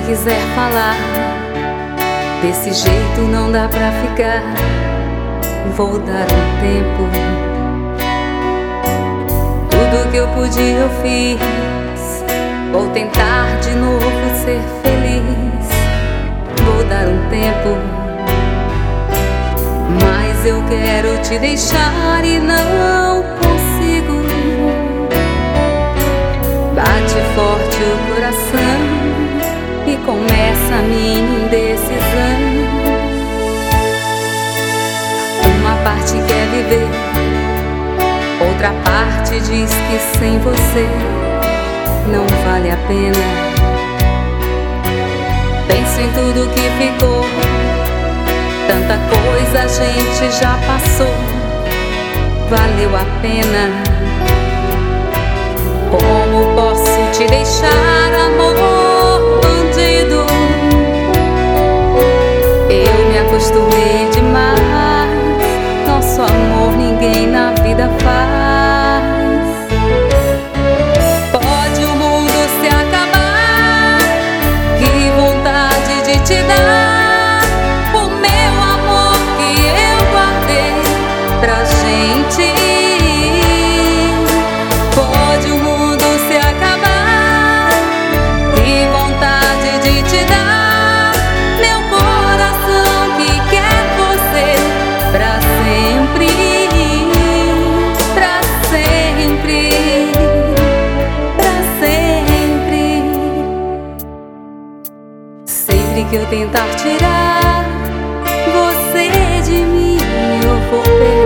quiser falar, desse jeito não dá pra ficar. Vou dar um tempo. Tudo que eu podia eu fiz. Vou tentar de novo ser feliz. Vou dar um tempo. Mas eu quero te deixar e não consigo. Bate forte o coração e começa a minha indecisão. Uma parte quer viver, outra parte diz que sem você não vale a pena. Penso em tudo que ficou, tanta coisa a gente já passou. Valeu a pena. Como posso te deixar, amor bandido? Eu me acostumei demais. Nosso amor ninguém na vida faz. Pode o mundo se acabar, que vontade de te dar o meu amor que eu guardei pra gente. Pode o mundo se acabar, que vontade de te dar meu coração que quer você pra sempre, pra sempre, pra sempre. Sempre que eu tentar tirar você de mim, eu vou perder.